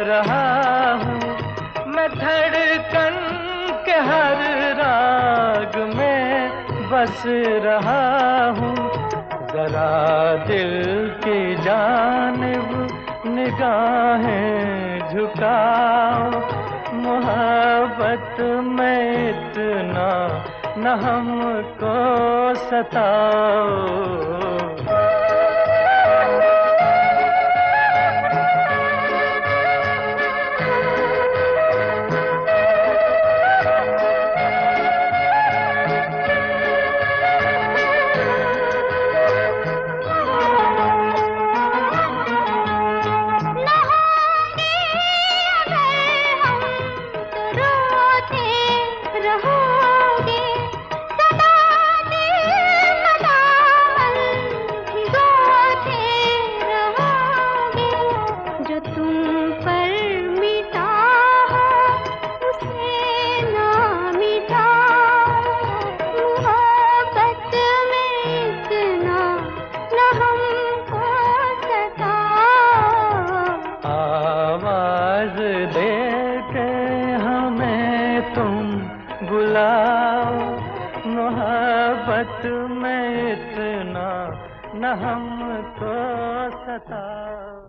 रहा हूँ, मैं धड़कन के हर राग में बस रहा हूँ। जरा दिल की जानिब निगाहें झुकाओ, मोहब्बत में इतना न हमको सताओ। आवाज देके हमें तुम बुलाओ, मोहब्बत में इतना न हमको सताओ।